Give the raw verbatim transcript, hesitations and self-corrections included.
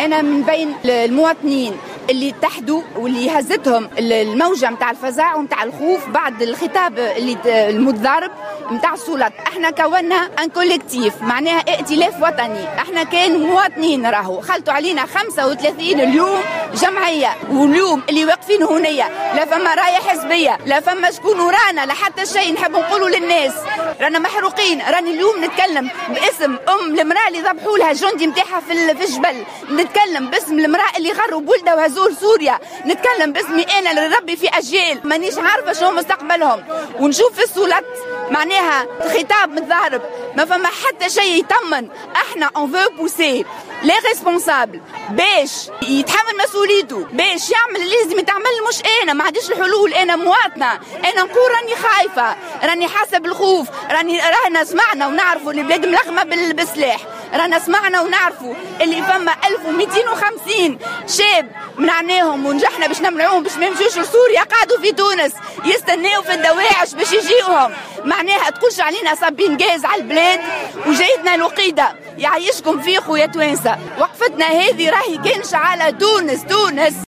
أنا من بين المواطنين اللي اتحدوا واللي هزتهم الموجة متاع الفزاع ومتاع الخوف بعد الخطاب اللي المتضارب متاع السلطات. احنا كونا ان كوليكتيف، معناها ائتلاف وطني. احنا كان مواطنين راهو خلطوا علينا خمسة وثلاثين اليوم جمعية، واليوم اللي واقفين هنية لا فما راية حزبية لا فما شكون ورانا لا حتى شيء. نحب نقولوا للناس رانا محروقين. راني اليوم نتكلم باسم ام المرأة اللي ذبحوا لها جندي متاعها في الجبل، نتكلم باسم المرأة اللي غروا بولدها وهزور سوريا، نتكلم باسمي انا اللي نربي في اجيال مانيش عارفه شنو مستقبلهم. ونشوف في السلطات معناها خطاب متضارب ما فما حتى شيء يطمن. احنا اون فو بوسي لي ريسبونسابل باش يتحمل مسؤوليته، باش يعمل اللي لازم يتعمل. مش انا ما عنديش الحلول، انا مواطنه، انا نقول راني خايفه، راني حاسه بالخوف، راني رانا سمعنا ونعرفوا اللي بلاد ملغمه بالسلاح، رانا سمعنا ونعرفوا اللي فما ألف ومئتين وخمسين شاب منعناهم ونجحنا باش نمنعوهم باش ما يمشوش لسوريا، قعدوا في تونس يستناو في الدواعش باش يجيوهم. معناها تقولش علينا صابين جاز على البلاد وجايتنا الوقيده. يعيشكم في خويا توانسه، وقفتنا هذه راهي كانش على تونس. تونس